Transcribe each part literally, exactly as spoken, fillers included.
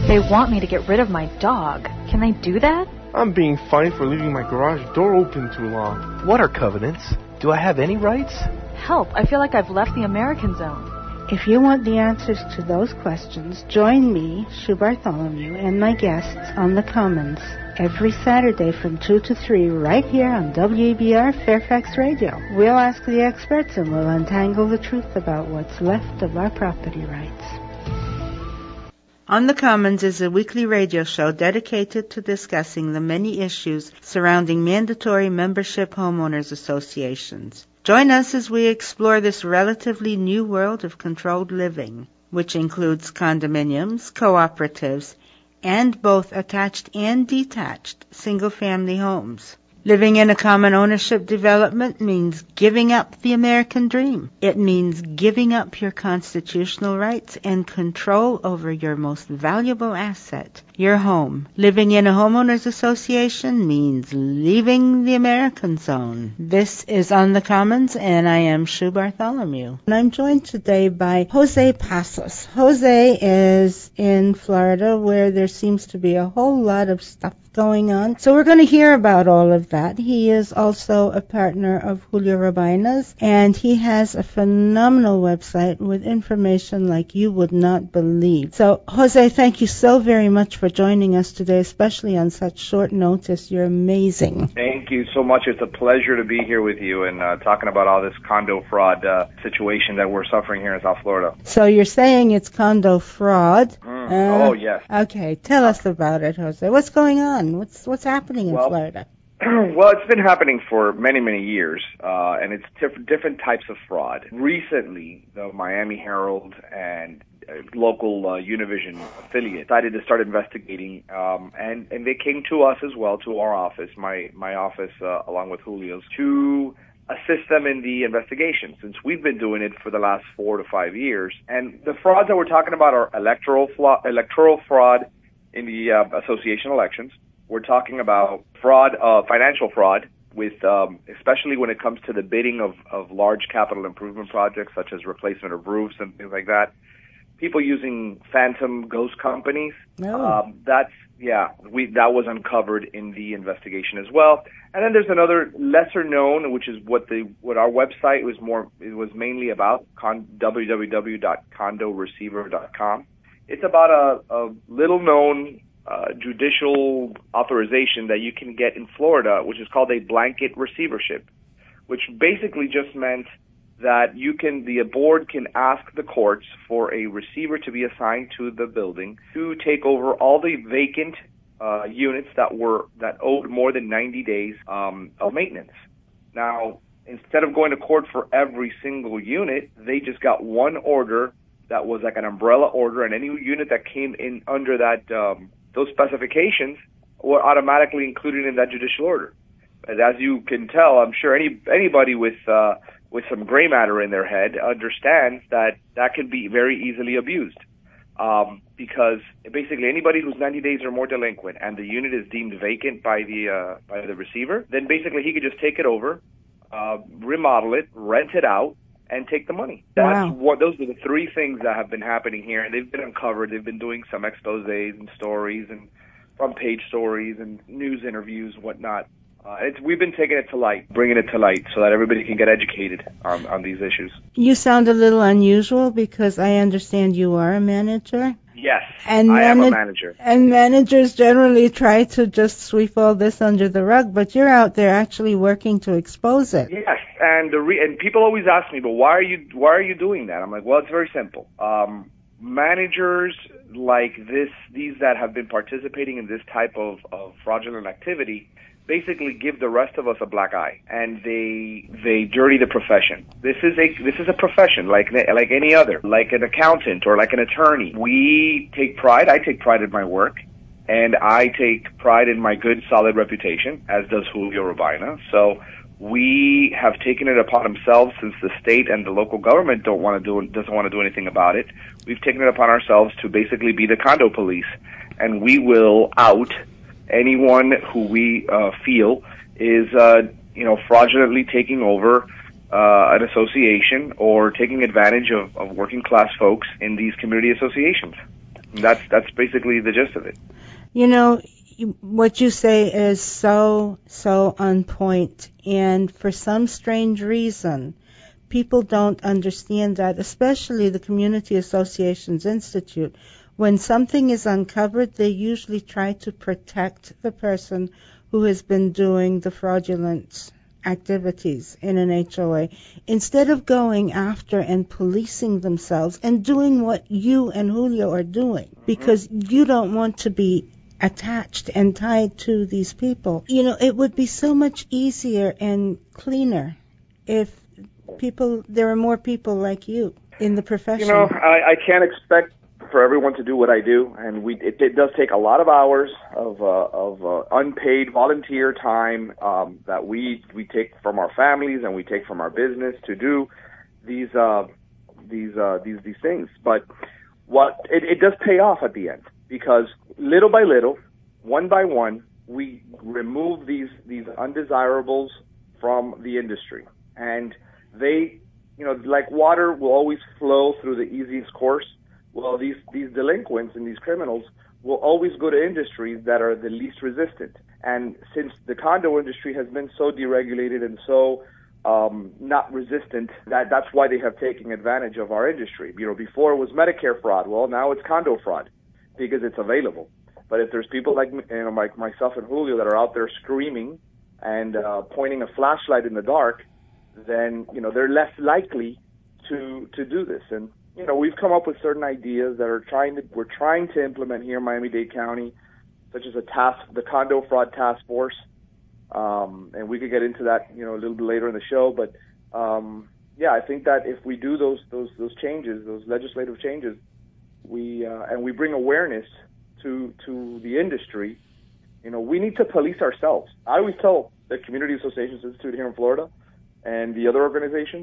They want me to get rid of my dog. Can they do that? I'm being fined for leaving my garage door open too long. What are covenants? Do I have any rights? Help, I feel like I've left the American zone. If you want the answers to those questions, join me, Sue Bartholomew, and my guests on The Commons every Saturday from two to three right here on W A B R Fairfax Radio. We'll ask the experts and we'll untangle the truth about what's left of our property rights. On the Commons is a weekly radio show dedicated to discussing the many issues surrounding mandatory membership homeowners associations. Join us as we explore this relatively new world of controlled living, which includes condominiums, cooperatives, and both attached and detached single-family homes. Living in a common ownership development means giving up the American dream. It means giving up your constitutional rights and control over your most valuable asset, your home. Living in a homeowners association means leaving the American zone. This is On the Commons, and I am Sue Bartholomew. And I'm joined today by Jose Pasos. Jose is in Florida, where there seems to be a whole lot of stuff going on. So we're going to hear about all of that. He is also a partner of Julio Robaina's, and he has a phenomenal website with information like you would not believe. So, Jose, thank you so very much for joining us today, especially on such short notice. You're amazing. Thank you so much. It's a pleasure to be here with you and uh, talking about all this condo fraud uh, situation that we're suffering here in South Florida. So you're saying it's condo fraud? Mm. Uh, oh, yes. Okay, tell us about it, Jose. What's going on? What's what's happening in well, Florida? Well, it's been happening for many, many years, uh, and it's tif- different types of fraud. Recently, the Miami Herald and uh, local uh, Univision affiliate decided to start investigating, um, and, and they came to us as well, to our office, my, my office, uh, along with Julio's, to assist them in the investigation, since we've been doing it for the last four to five years. And the frauds that we're talking about are electoral, fla- electoral fraud in the uh, association elections. We're talking about fraud, uh, financial fraud, with um, especially when it comes to the bidding of, of large capital improvement projects such as replacement of roofs and things like that. People using phantom ghost companies. Oh. Um, that's yeah, we that was uncovered in the investigation as well. And then there's another lesser known, which is what the what our website was more it was mainly about, con, w w w dot condo receiver dot com. It's about a, a little known uh, judicial authorization that you can get in Florida, which is called a blanket receivership, which basically just meant that you can, the board can ask the courts for a receiver to be assigned to the building to take over all the vacant uh, units that were, that owed more than ninety days um, of maintenance. Now, instead of going to court for every single unit, they just got one order that was like an umbrella order, and any unit that came in under that, um, those specifications were automatically included in that judicial order. And as you can tell, I'm sure any, anybody with, uh, with some gray matter in their head understands that that can be very easily abused. Um, because basically anybody who's ninety days or more delinquent and the unit is deemed vacant by the, uh, by the receiver, then basically he could just take it over, uh, remodel it, rent it out, and take the money. That's wow. what, those are the three things that have been happening here, and they've been uncovered. They've been doing some exposés and stories and front page stories and news interviews, whatnot. Uh, it's, we've been taking it to light, bringing it to light so that everybody can get educated on, on these issues. You sound a little unusual because I understand you are a manager. Yes, and I am manag- a manager. And managers generally try to just sweep all this under the rug, but you're out there actually working to expose it. Yes, and the re- and people always ask me, but why are you why are you doing that? I'm like, well, it's very simple. Um, managers like this, these that have been participating in this type of, of fraudulent activity, basically give the rest of us a black eye, and they they dirty the profession. This is a this is a profession like like any other, like an accountant or like an attorney. We take pride. I take pride in my work, and I take pride in my good, solid reputation, as does Julio Robaina. So we have taken it upon ourselves, since the state and the local government don't want to do doesn't want to do anything about it. We've taken it upon ourselves to basically be the condo police, and we will out anyone who we uh, feel is, uh, you know, fraudulently taking over uh, an association or taking advantage of, of working class folks in these community associations. And that's that's basically the gist of it. You know, you, what you say is so, so on point. And for some strange reason, people don't understand that, especially the Community Associations Institute. When something is uncovered, they usually try to protect the person who has been doing the fraudulent activities in an H O A, instead of going after and policing themselves and doing what you and Julio are doing, because you don't want to be attached and tied to these people. You know, it would be so much easier and cleaner if people, there are more people like you in the profession. You know, I, I can't expect for everyone to do what I do, and we it, it does take a lot of hours of uh, of uh, unpaid volunteer time um, that we we take from our families and we take from our business to do these uh, these uh, these these things. But what it, it does pay off at the end, because little by little, one by one, we remove these these undesirables from the industry, and they, you know, like water will always flow through the easiest course. Well, these, these delinquents and these criminals will always go to industries that are the least resistant. And since the condo industry has been so deregulated and so um, not resistant, that that's why they have taken advantage of our industry. You know, before it was Medicare fraud. Well, now it's condo fraud because it's available. But if there's people like, you know, like myself and Julio that are out there screaming and uh, pointing a flashlight in the dark, then, you know, they're less likely to to do this. And you know, we've come up with certain ideas that are trying to, we're trying to implement here in Miami-Dade County, such as a task, the Condo Fraud Task Force, um, and we could get into that, you know, a little bit later in the show. But um, yeah, I think that if we do those those those changes, those legislative changes, we uh, and we bring awareness to to the industry, you know, we need to police ourselves. I always tell the Community Associations Institute here in Florida and the other organizations,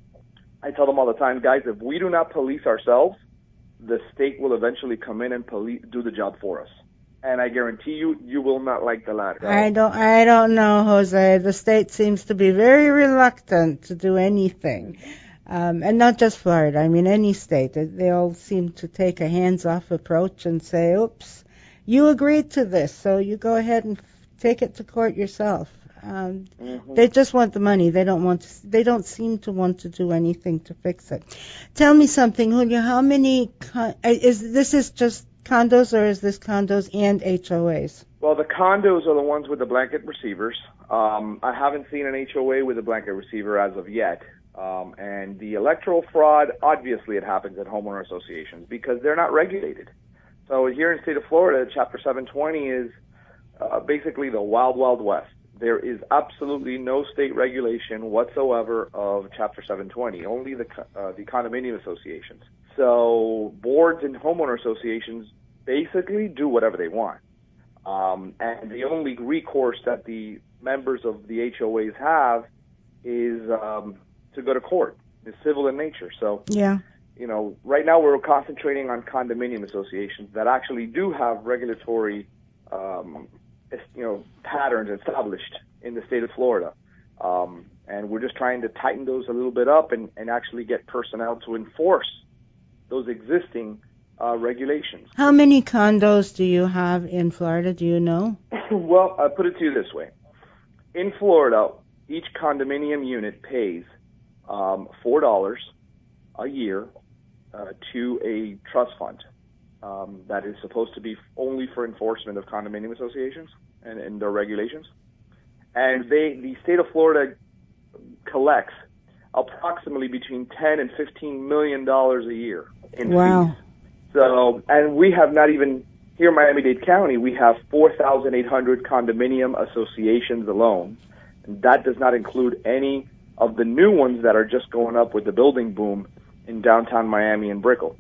I tell them all the time, guys, if we do not police ourselves, the state will eventually come in and police, do the job for us. And I guarantee you, you will not like the latter. I don't, I don't know, Jose. The state seems to be very reluctant to do anything. Um, and not just Florida. I mean, any state. They all seem to take a hands-off approach and say, oops, you agreed to this, so you go ahead and take it to court yourself. Um, mm-hmm. They just want the money. They don't want to, they don't seem to want to do anything to fix it. Tell me something, Julio. How many con- is this is just condos, or is this condos and H O As? Well, the condos are the ones with the blanket receivers. Um, I haven't seen an H O A with a blanket receiver as of yet. Um, and the electoral fraud, obviously, it happens at homeowner associations because they're not regulated. So here in the state of Florida, Chapter seven twenty is uh, basically the wild, wild west. There is absolutely no state regulation whatsoever of Chapter seven twenty, only the uh, the condominium associations. So boards and homeowner associations basically do whatever they want. Um, and the only recourse that the members of the H O As have is um, to go to court. It's civil in nature. So, yeah. you know, right now we're concentrating on condominium associations that actually do have regulatory um you know, patterns established in the state of Florida. Um, and we're just trying to tighten those a little bit up and, and actually get personnel to enforce those existing uh, regulations. How many condos do you have in Florida? Do you know? Well, I'll put it to you this way. In Florida, each condominium unit pays um, four dollars a year uh, to a trust fund. Um, that is supposed to be only for enforcement of condominium associations and, and their regulations. And they, the state of Florida collects approximately between ten and fifteen million dollars a year in wow. fees. So, and we have not even, here in Miami-Dade County, we have four thousand eight hundred condominium associations alone. And that does not include any of the new ones that are just going up with the building boom in downtown Miami and Brickell.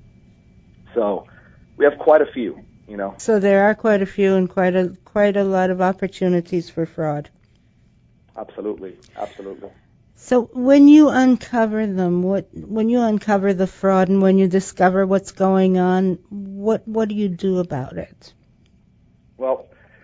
So, we have quite a few, you know. So there are quite a few and quite a quite a lot of opportunities for fraud. Absolutely, absolutely. So when you uncover them, what when you uncover the fraud and when you discover what's going on, what what do you do about it? Well,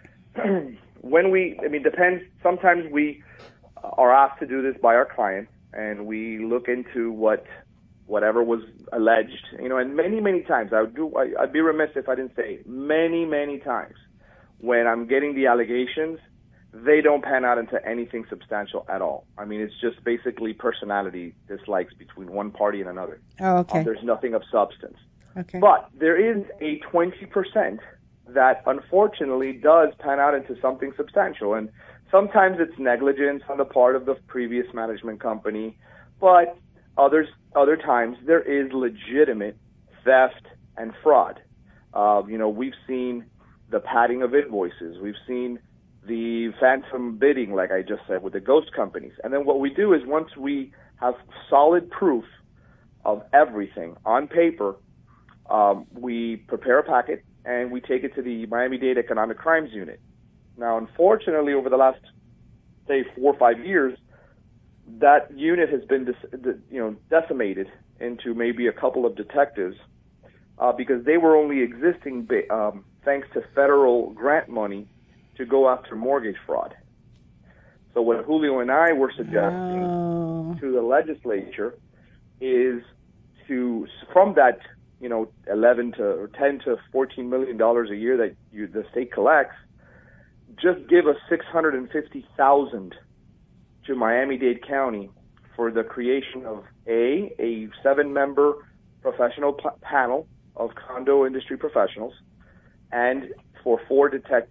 when we, I mean, depends. Sometimes we are asked to do this by our clients, and we look into what whatever was alleged, you know, and many, many times, I would do, I, I'd be remiss if I didn't say many, many times when I'm getting the allegations, they don't pan out into anything substantial at all. I mean, it's just basically personality dislikes between one party and another. Oh, okay. Um, there's nothing of substance. Okay. But there is a twenty percent that unfortunately does pan out into something substantial. And sometimes it's negligence on the part of the previous management company, but others, other times there is legitimate theft and fraud. Uh, you know, we've seen the padding of invoices. We've seen the phantom bidding, like I just said, with the ghost companies. And then what we do is once we have solid proof of everything on paper, um, we prepare a packet and we take it to the Miami-Dade Economic Crimes Unit. Now, unfortunately, over the last, say, four or five years, that unit has been, you know, decimated into maybe a couple of detectives uh, because they were only existing um, thanks to federal grant money to go after mortgage fraud. So what Julio and I were suggesting Oh. to the legislature is to, from that, you know, eleven to or ten to fourteen million dollars a year that you, the state collects, just give us six hundred and fifty thousand to Miami-Dade County for the creation of a a seven-member professional p- panel of condo industry professionals, and for four detectives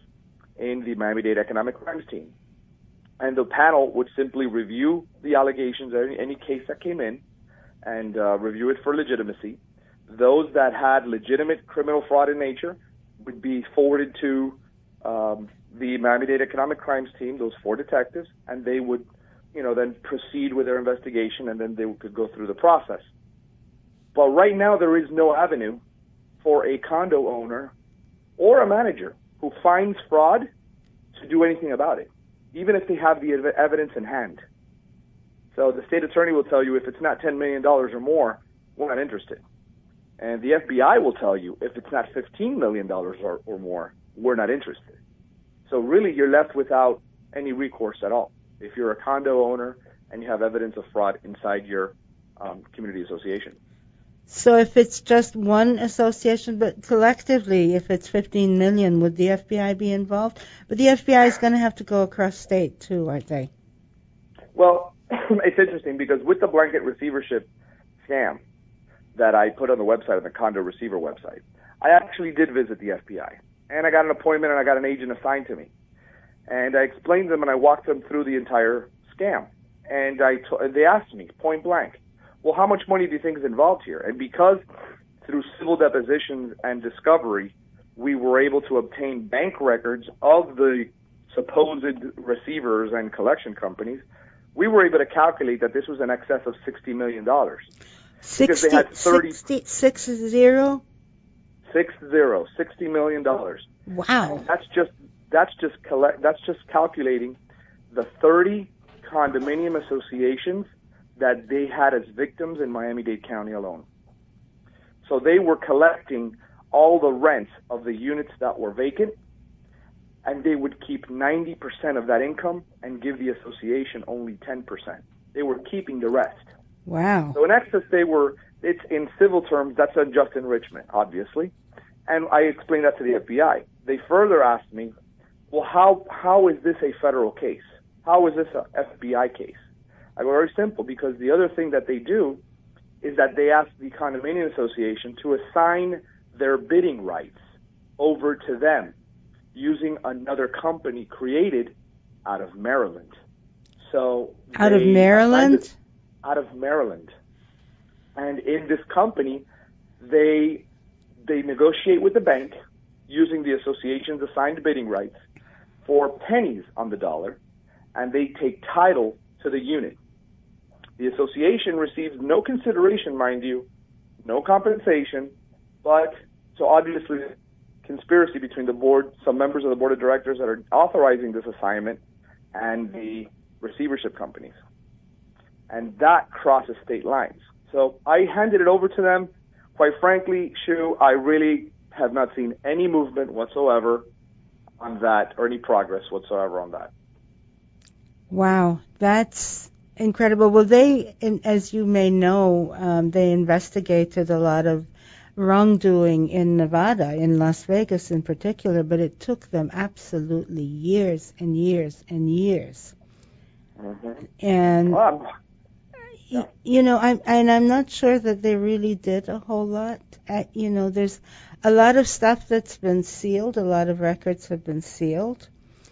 in the Miami-Dade Economic Crimes Team. And the panel would simply review the allegations, any, any case that came in, and uh, review it for legitimacy. Those that had legitimate criminal fraud in nature would be forwarded to um, the Miami-Dade Economic Crimes Team, those four detectives, and they would, you know, then proceed with their investigation, and then they could go through the process. But right now, there is no avenue for a condo owner or a manager who finds fraud to do anything about it, even if they have the ev- evidence in hand. So the state attorney will tell you if it's not ten million dollars or more, we're not interested. And the F B I will tell you if it's not fifteen million dollars or, or more, we're not interested. So really, you're left without any recourse at all if you're a condo owner and you have evidence of fraud inside your um, community association. So if it's just one association, but collectively, if it's fifteen million, would the F B I be involved? But the F B I is going to have to go across state too, aren't they? Well, it's interesting because with the blanket receivership scam that I put on the website, on the condo receiver website, I actually did visit the F B I. And I got an appointment and I got an agent assigned to me. And I explained to them and I walked them through the entire scam. And I t- they asked me point blank, well, how much money do you think is involved here? And because through civil depositions and discovery, we were able to obtain bank records of the supposed receivers and collection companies, we were able to calculate that this was in excess of sixty million dollars. sixty, they had thirty, sixty, six zero? Six zero, sixty million dollars. Wow. That's just that's just collect that's just calculating the thirty condominium associations that they had as victims in Miami-Dade County alone. So they were collecting all the rents of the units that were vacant, and they would keep ninety percent of that income and give the association only ten percent. They were keeping the rest. Wow. So in excess, they were, it's in civil terms, that's unjust enrichment, obviously. And I explained that to the F B I. They further asked me, well, how how is this a federal case? How is this a F B I case? I go, very simple, because the other thing that they do is that they ask the condominium association to assign their bidding rights over to them using another company created out of Maryland. So out of they Maryland? It, out of Maryland. And in this company, they they negotiate with the bank using the association's assigned bidding rights for pennies on the dollar, and they take title to the unit. The association receives no consideration, mind you, no compensation, but so obviously conspiracy between the board, some members of the board of directors that are authorizing this assignment, and the receivership companies. And that crosses state lines. So I handed it over to them. Quite frankly, Shu, I really have not seen any movement whatsoever on that, or any progress whatsoever on that. Wow, that's incredible. Well, they, in, as you may know, um, they investigated a lot of wrongdoing in Nevada, in Las Vegas in particular, but it took them absolutely years and years and years. Mm-hmm. And Well, y- you know, I'm and I'm not sure that they really did a whole lot. Uh, you know, there's a lot of stuff that's been sealed. A lot of records have been sealed,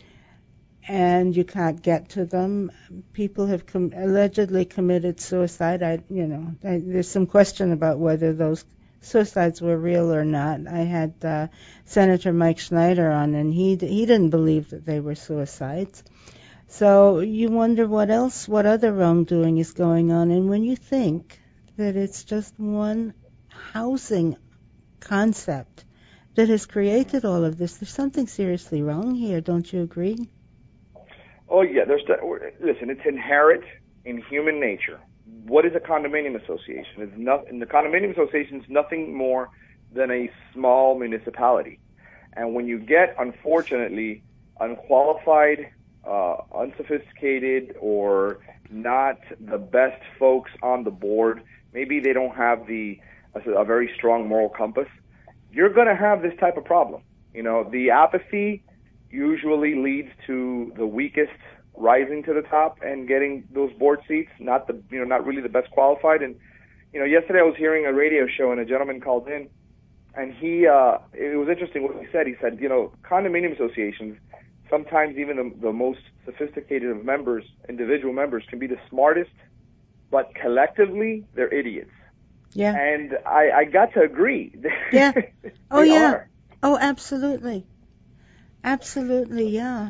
and you can't get to them. People have com- allegedly committed suicide. I, you know, I, there's some question about whether those suicides were real or not. I had uh, Senator Mike Schneider on, and he d- he didn't believe that they were suicides. So you wonder what else, what other wrongdoing is going on. And when you think that it's just one housing concept that has created all of this, there's something seriously wrong here. Don't you agree? Oh yeah, there's the, listen. It's inherent in human nature. What is a condominium association? It's not, and the condominium association is nothing more than a small municipality. And when you get, unfortunately, unqualified, uh, unsophisticated, or not the best folks on the board, maybe they don't have the a, a very strong moral compass, you're going to have this type of problem. You know, the apathy usually leads to the weakest rising to the top and getting those board seats, not the, you know, not really the best qualified. And, you know, yesterday I was hearing a radio show and a gentleman called in, and he, uh, it was interesting what he said. He said, you know, condominium associations, sometimes even the, the most sophisticated of members, individual members, can be the smartest, but collectively, they're idiots. Yeah. And I, I got to agree. Yeah. Oh, They yeah. are. Oh, absolutely. Absolutely, yeah.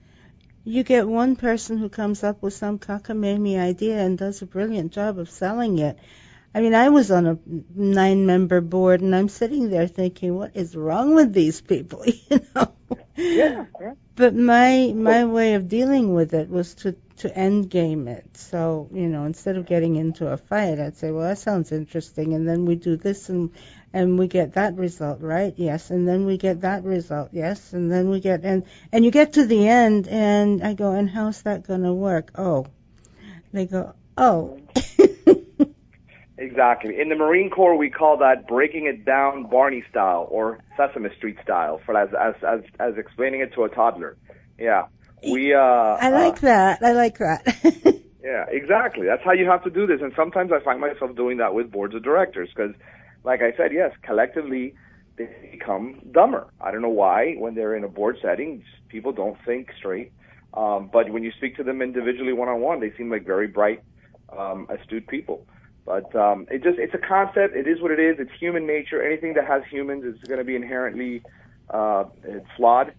You get one person who comes up with some cockamamie idea and does a brilliant job of selling it. I mean, I was on a nine-member board, and I'm sitting there thinking, what is wrong with these people, you know? Yeah. yeah. But my my way of dealing with it was to, to end game it. So, you know, instead of getting into a fight, I'd say, well, that sounds interesting, and then we do this, and and we get that result, right? Yes, and then we get that result, yes, and then we get, and, and you get to the end, and I go, and how's that going to work? Oh. They go, oh. Exactly. In the Marine Corps, we call that breaking it down Barney style or Sesame Street style, for as as as, as explaining it to a toddler. Yeah, we. Uh, I like uh, that. I like that. Yeah, exactly. That's how you have to do this. And sometimes I find myself doing that with boards of directors because, like I said, yes, collectively they become dumber. I don't know why. When they're in a board setting, people don't think straight. Um, but when you speak to them individually, one on one, they seem like very bright, um, astute people. But um, it just—it's a concept. It is what it is. It's human nature. Anything that has humans is going to be inherently uh, flawed.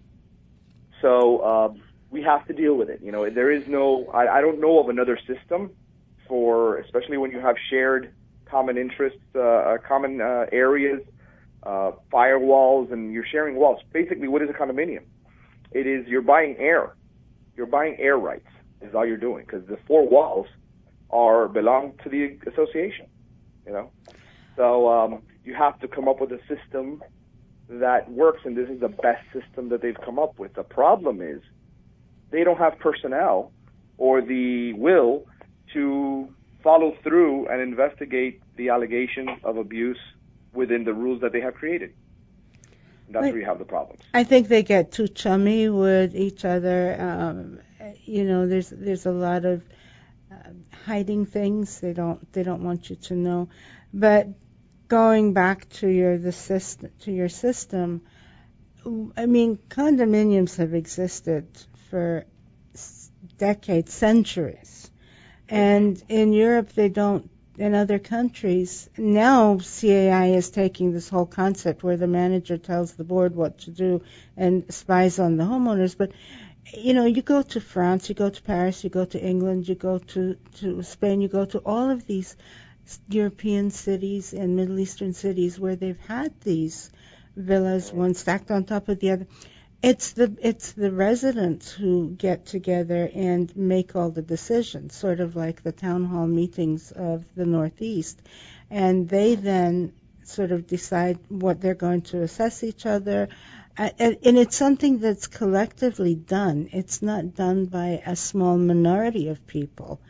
So uh, we have to deal with it. You know, there is no—I I don't know of another system for, especially when you have shared common interests, uh, common uh, areas, uh, firewalls, and you're sharing walls. Basically, what is a condominium? It is you're buying air. You're buying air rights. Is all you're doing because the four walls are belong to the association, you know. So um, you have to come up with a system that works, and this is the best system that they've come up with. The problem is they don't have personnel or the will to follow through and investigate the allegations of abuse within the rules that they have created. That's Right. where you have the problems. I think they get too chummy with each other. Um, you know, there's there's a lot of uh, hiding things. They don't they don't want you to know. But going back to your the system to your system, I mean, condominiums have existed for s- decades, centuries, and in Europe they don't. In other countries, now C A I is taking this whole concept where the manager tells the board what to do and spies on the homeowners. But, you know, you go to France, you go to Paris, you go to England, you go to, to Spain, you go to all of these European cities and Middle Eastern cities where they've had these villas, one stacked on top of the other. It's the it's the residents who get together and make all the decisions, sort of like the town hall meetings of the Northeast, and they then sort of decide what they're going to assess each other, uh, and, and it's something that's collectively done. It's not done by a small minority of people,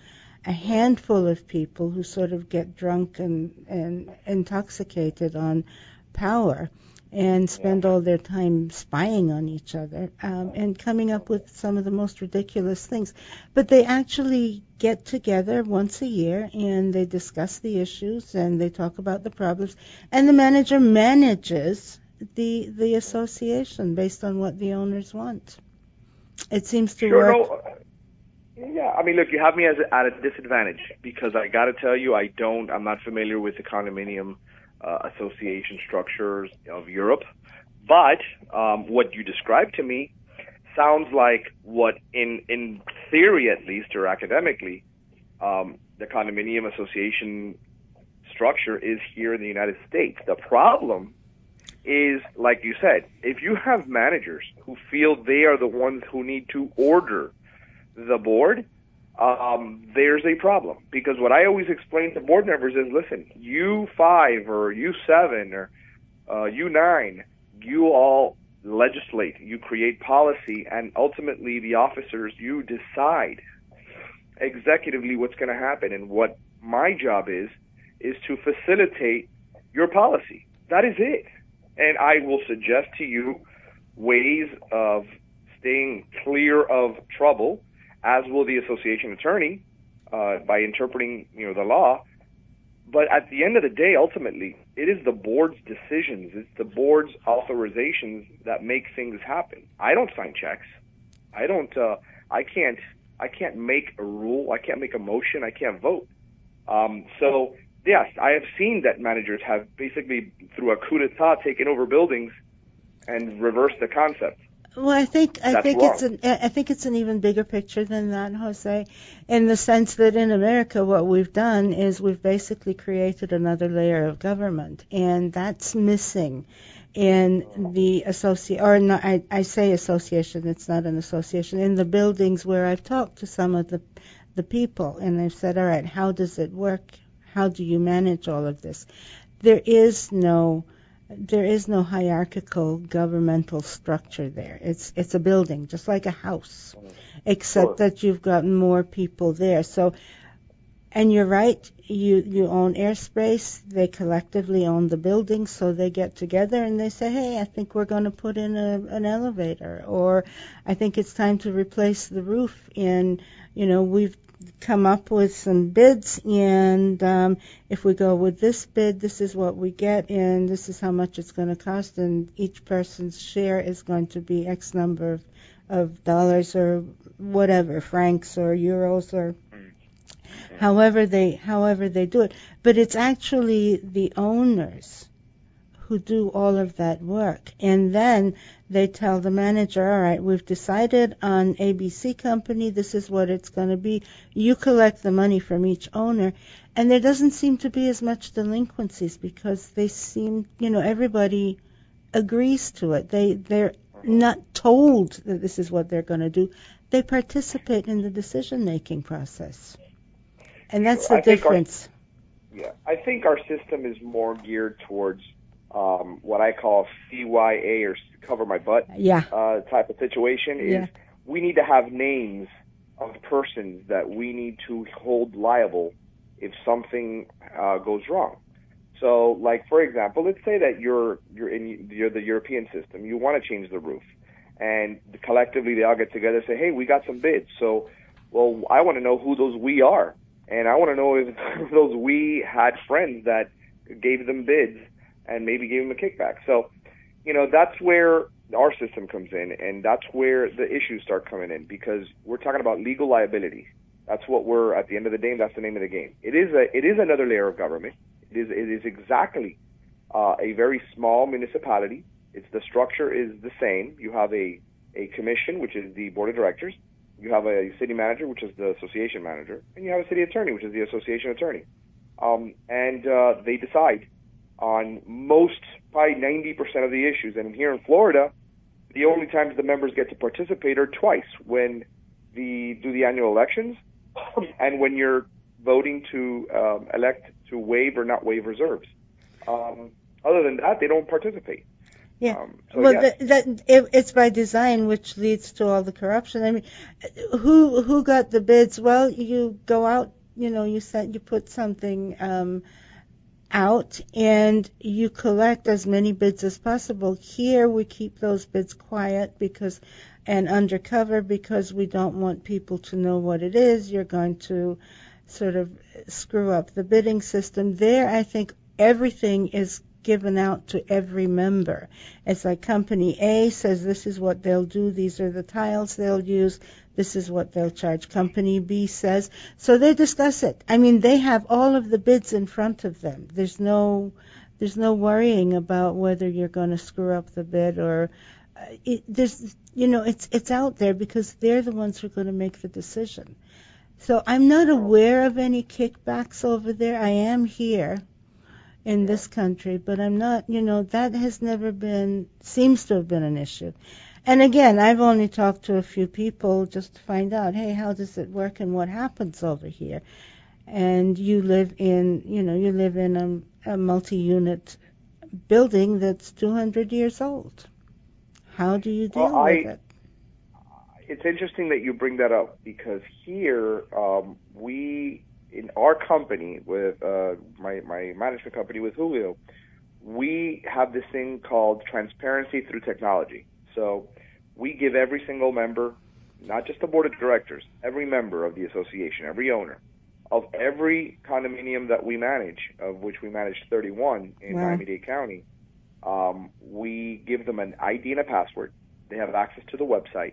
a handful of people who sort of get drunk and, and intoxicated on power and spend all their time spying on each other um, and coming up with some of the most ridiculous things. But they actually get together once a year and they discuss the issues and they talk about the problems. And the manager manages the the association based on what the owners want. It seems to sure, work. No, yeah, I mean, look, you have me as a, at a disadvantage because I got to tell you, I don't, I'm not familiar with the condominium Uh, association structures of Europe, but um, what you described to me sounds like what, in in theory at least, or academically, um, the condominium association structure is here in the United States. The problem is, like you said, if you have managers who feel they are the ones who need to order the board, Um, there's a problem, because what I always explain to board members is, listen, you five or you seven or uh, you nine, you all legislate, you create policy, and ultimately the officers, you decide executively what's going to happen. And what my job is, is to facilitate your policy. That is it. And I will suggest to you ways of staying clear of trouble, as will the association attorney, uh, by interpreting, you know, the law. But at the end of the day, ultimately, it is the board's decisions, it's the board's authorizations that make things happen. I don't sign checks. I don't. Uh, I can't. I can't make a rule. I can't make a motion. I can't vote. Um, so yes, I have seen that managers have basically, through a coup d'état, taken over buildings and reversed the concept. Well, I think I That's think wrong. it's an I think it's an even bigger picture than that, Jose, in the sense that in America what we've done is we've basically created another layer of government, and that's missing in the associ or not, I, I say association, it's not an association, in the buildings where I've talked to some of the the people and I've said, all right, how does it work? How do you manage all of this? There is no There is no hierarchical governmental structure there. It's it's a building, just like a house, except Sure. that you've got more people there. So, and you're right, you you own airspace. They collectively own the building, so they get together and they say, hey, I think we're going to put in a, an elevator, or I think it's time to replace the roof. And you know, we've come up with some bids, and um, if we go with this bid, this is what we get, and this is how much it's going to cost, and each person's share is going to be X number of, of dollars or whatever, francs or euros or however they however they do it. But it's actually the owners who do all of that work, and then they tell the manager, all right, we've decided on A B C company, this is what it's going to be. You collect the money from each owner, and there doesn't seem to be as much delinquencies because they seem, you know, everybody agrees to it. They, they're not told that this is what they're going to do. They participate in the decision-making process, and that's Sure. the I think difference. Our, yeah, I think our system is more geared towards Um, what I call C Y A, or cover my butt, Yeah. uh, type of situation. Is Yeah. we need to have names of persons that we need to hold liable if something uh, goes wrong. So, like for example, let's say that you're you're in you're the European system. You want to change the roof, and collectively they all get together and say, "Hey, we got some bids." So, well, I want to know who those we are, and I want to know if those we had friends that gave them bids and maybe gave them a kickback. So, you know, that's where our system comes in, and that's where the issues start coming in, because we're talking about legal liability. That's what we're, at the end of the day, that's the name of the game. It is a, it is another layer of government. It is, it is exactly uh, a very small municipality. It's the structure is the same. You have a, a commission, which is the board of directors. You have a city manager, which is the association manager, and you have a city attorney, which is the association attorney. Um, and uh, they decide on most, probably ninety percent of the issues. And here in Florida, the only times the members get to participate are twice, when the do the annual elections and when you're voting to um, elect to waive or not waive reserves. Um, other than that, they don't participate. Yeah. Um, so well, yes. that, that it, it's by design, which leads to all the corruption. I mean, who who got the bids? Well, you go out, you know, you set, you put something um, out and you collect as many bids as possible. Here we keep those bids quiet because and undercover because we don't want people to know what it is. You're going to sort of screw up the bidding system. There, I think everything is given out to every member. It's like company A says this is what they'll do, these are the tiles they'll use, this is what they'll charge. Company B says, so they discuss it. I mean, they have all of the bids in front of them. There's no there's no worrying about whether you're going to screw up the bid or uh, it, there's you know, it's it's out there because they're the ones who are going to make the decision. So I'm not aware of any kickbacks over there. I am here in this country, but I'm not, you know, that has never been, seems to have been an issue. And again, I've only talked to a few people just to find out, hey, how does it work and what happens over here? And you live in, you know, you live in a, a multi-unit building that's two hundred years old. How do you deal well, I, with it? It's interesting that you bring that up because here um, we, in our company with uh, my, my management company with Julio, we have this thing called transparency through technology. So we give every single member, not just the board of directors, every member of the association, every owner of every condominium that we manage, of which we manage thirty-one in wow. Miami-Dade County, um, we give them an I D and a password. They have access to the website.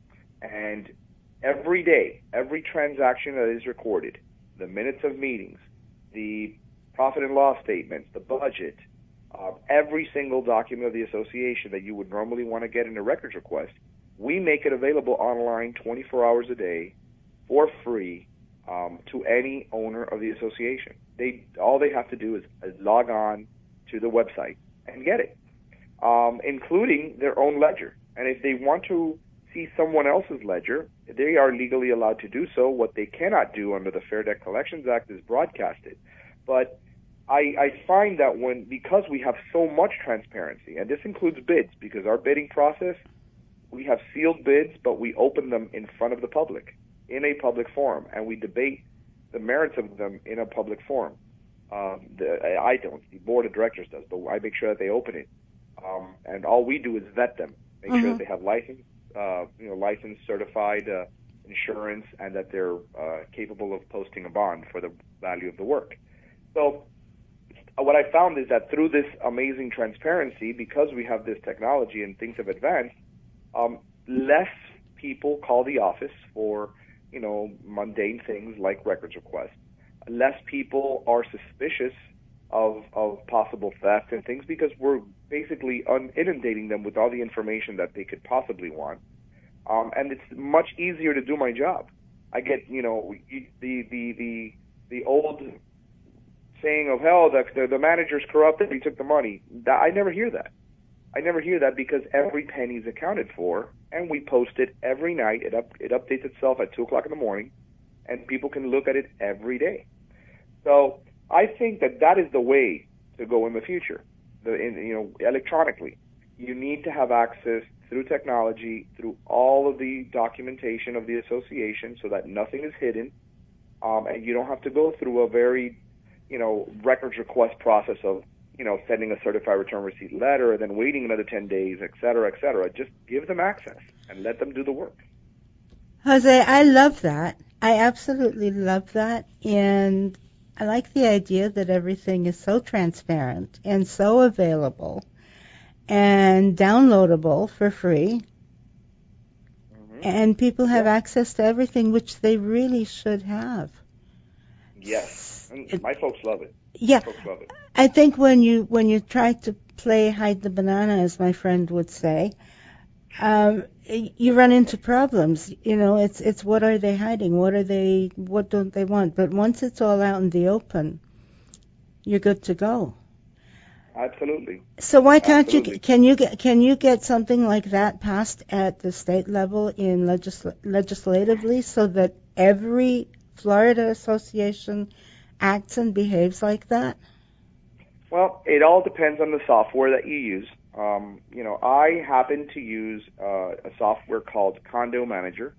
And every day, every transaction that is recorded, the minutes of meetings, the profit and loss statements, the budget, uh, every single document of the association that you would normally want to get in a records request, we make it available online twenty-four hours a day for free um, to any owner of the association. They all they have to do is, is log on to the website and get it, um, including their own ledger. And if they want to see someone else's ledger, they are legally allowed to do so. What they cannot do under the Fair Debt Collections Act is broadcast it. But I, I find that when, because we have so much transparency, and this includes bids, because our bidding process, we have sealed bids, but we open them in front of the public, in a public forum, and we debate the merits of them in a public forum. Um, the, I don't, the board of directors does, but I make sure that they open it. Um, and all we do is vet them, make mm-hmm. sure that they have license, Uh, you know, licensed, certified uh, insurance, and that they're uh, capable of posting a bond for the value of the work. So uh, what I found is that through this amazing transparency, because we have this technology and things have advanced, um, less people call the office for, you know, mundane things like records requests. Less people are suspicious of, of possible theft and things because we're basically un- inundating them with all the information that they could possibly want. Um, and it's much easier to do my job. I get, you know, the the the, the old saying of, hell, the, the manager's corrupt and he took the money. That, I never hear that. I never hear that because every penny is accounted for, and we post it every night. It up, it updates itself at two o'clock in the morning, and people can look at it every day. So I think that that is the way to go in the future. The, in, you know, electronically, you need to have access through technology, through all of the documentation of the association, so that nothing is hidden, um, and you don't have to go through a very, you know, records request process of, you know, sending a certified return receipt letter and then waiting another ten days, et cetera, et cetera. Just give them access and let them do the work. Jose, I love that. I absolutely love that, and I like the idea that everything is so transparent and so available and downloadable for free. Mm-hmm. And people have yeah. access to everything, which they really should have. Yes. And my folks love it. Yeah. My folks love it. I think when you when you try to play hide the banana, as my friend would say, um, you run into problems. You know, it's it's what are they hiding? What are they? What don't they want? But once it's all out in the open, you're good to go. Absolutely. So why can't Absolutely. you? Can you get? Can you get something like that passed at the state level in legisl- legislatively, so that every Florida association acts and behaves like that? Well, it all depends on the software that you use. Um, you know, I happen to use uh, a software called Condo Manager,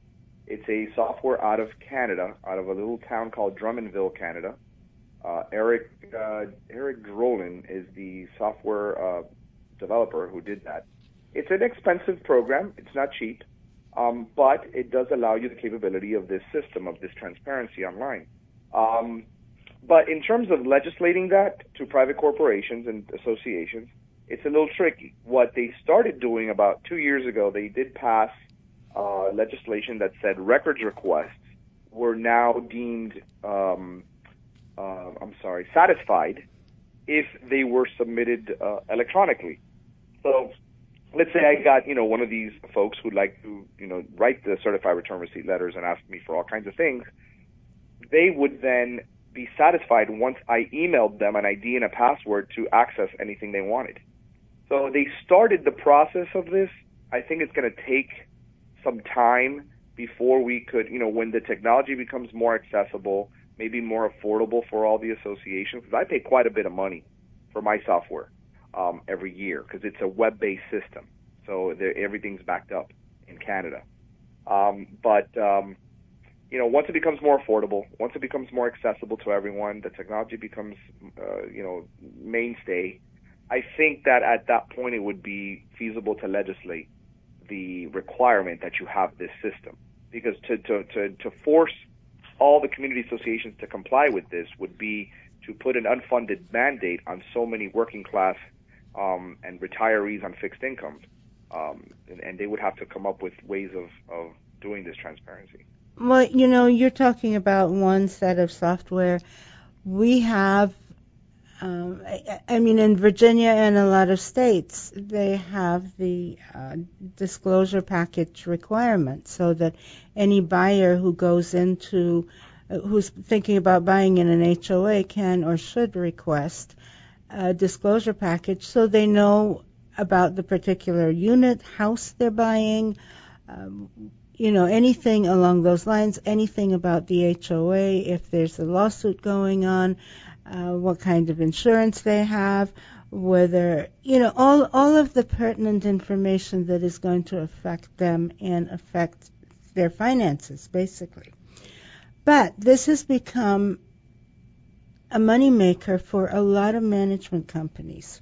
It's a software out of Canada, out of a little town called Drummondville, Canada. Uh, Eric uh, Eric Drolin is the software uh, developer who did that. It's an expensive program. It's not cheap, um, but it does allow you the capability of this system, of this transparency online. Um, but in terms of legislating that to private corporations and associations, it's a little tricky. What they started doing about two years ago, they did pass uh, legislation that said records requests were now deemed, um, uh, I'm sorry, satisfied if they were submitted uh, electronically. So let's say I got, you know, one of these folks who'd like to, you know, write the certified return receipt letters and ask me for all kinds of things. They would then be satisfied once I emailed them an I D and a password to access anything they wanted. So they started the process of this. I think it's going to take some time before we could, you know, when the technology becomes more accessible, maybe more affordable for all the associations, because I pay quite a bit of money for my software um, every year because it's a web-based system. So everything's backed up in Canada. Um, but, um, you know, once it becomes more affordable, once it becomes more accessible to everyone, the technology becomes, uh, you know, mainstay, I think that at that point it would be feasible to legislate the requirement that you have this system. Because to, to, to, to force all the community associations to comply with this would be to put an unfunded mandate on so many working class um, and retirees on fixed incomes. Um, and, and they would have to come up with ways of, of doing this transparency. Well, you know, you're talking about one set of software. We have Um, I, I mean, in Virginia and a lot of states, they have the uh, disclosure package requirement so that any buyer who goes into, uh, who's thinking about buying in an H O A can or should request a disclosure package so they know about the particular unit, house they're buying, um, you know, anything along those lines, anything about the H O A, if there's a lawsuit going on, Uh, what kind of insurance they have, whether, you know, all all of the pertinent information that is going to affect them and affect their finances, basically. But this has become a moneymaker for a lot of management companies.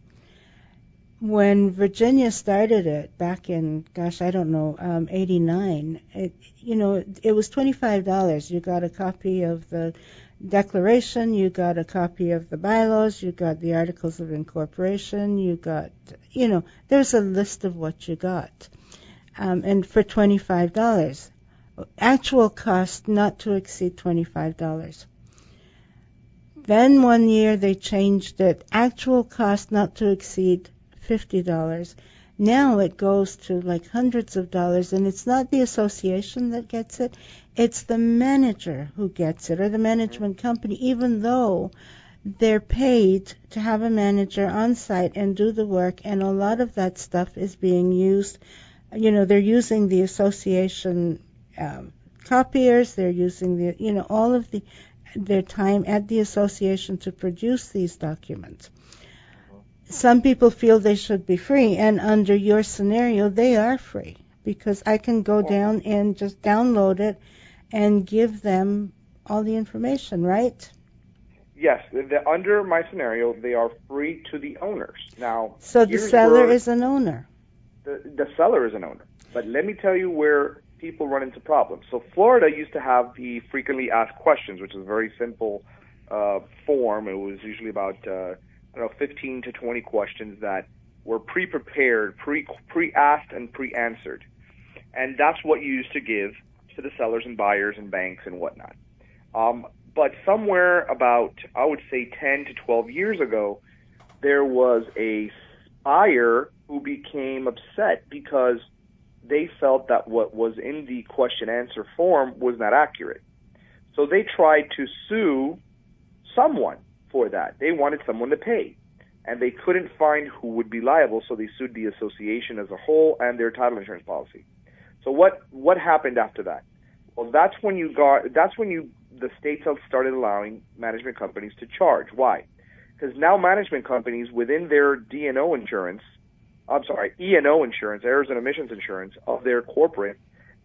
When Virginia started it back in, gosh, I don't know, um, eighty-nine, it, you know, it, it was twenty-five dollars. You got a copy of the declaration, you got a copy of the bylaws, you got the articles of incorporation, you got, you know, there's a list of what you got. Um, and for twenty-five dollars. Actual cost not to exceed twenty-five dollars. Then one year they changed it. Actual cost not to exceed fifty dollars. Now it goes to like hundreds of dollars, and it's not the association that gets it. It's the manager who gets it, or the management company, even though they're paid to have a manager on site and do the work, and a lot of that stuff is being used. You know, they're using the association um, copiers, they're using the, you know, all of the their time at the association to produce these documents. Some people feel they should be free, and under your scenario, they are free, because I can go down and just download it and give them all the information, right? Yes, the, under my scenario, they are free to the owners. Now, so the seller is an owner. The, the seller is an owner. But let me tell you where people run into problems. So Florida used to have the frequently asked questions, which is a very simple uh, form. It was usually about uh, I don't know, fifteen to twenty questions that were pre-prepared, pre, pre-asked and pre-answered. And that's what you used to give to the sellers and buyers and banks and whatnot. Um, but somewhere about, I would say, ten to twelve years ago, there was a buyer who became upset because they felt that what was in the question-answer form was not accurate. So they tried to sue someone for that. They wanted someone to pay, and they couldn't find who would be liable, so they sued the association as a whole and their title insurance policy. So what what happened after that? Well, that's when you got that's when you the states have started allowing management companies to charge. Why? Because now management companies within their D and O insurance, I'm sorry, E and O insurance, errors and omissions insurance of their corporate,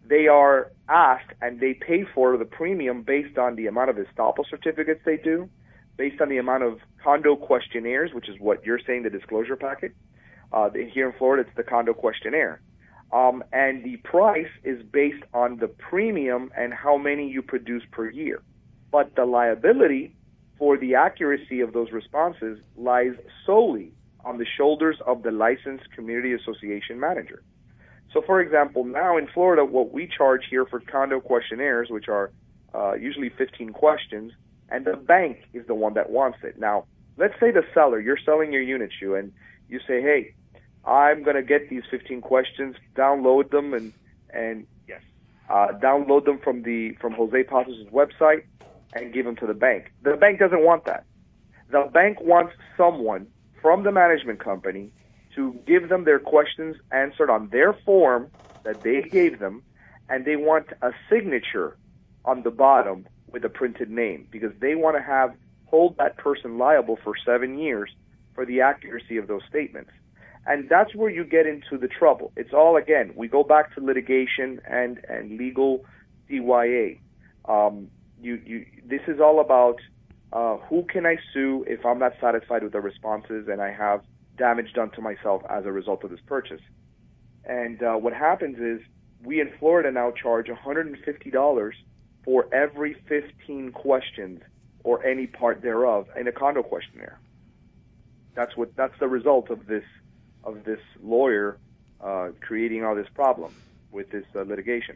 they are asked and they pay for the premium based on the amount of estoppel certificates they do, based on the amount of condo questionnaires, which is what you're saying, the disclosure packet. Uh, here in Florida, it's the condo questionnaire. Um, and the price is based on the premium and how many you produce per year. But the liability for the accuracy of those responses lies solely on the shoulders of the licensed community association manager. So, for example, now in Florida, what we charge here for condo questionnaires, which are uh, usually fifteen questions, and the bank is the one that wants it. Now, let's say the seller, you're selling your unit, Shu, and you say, hey, I'm going to get these fifteen questions, download them, and, and yes, uh, download them from the from Jose Passos' website and give them to the bank. The bank doesn't want that. The bank wants someone from the management company to give them their questions answered on their form that they gave them, and they want a signature on the bottom with a printed name because they want to have hold that person liable for seven years for the accuracy of those statements. And that's where you get into the trouble. It's all, again, we go back to litigation and, and legal D Y A. Um, you, you, this is all about uh, who can I sue if I'm not satisfied with the responses and I have damage done to myself as a result of this purchase. And uh, what happens is we in Florida now charge one hundred fifty dollars for every fifteen questions or any part thereof in a condo questionnaire. That's what. That's the result of this of this lawyer uh, creating all this problem with this uh, litigation.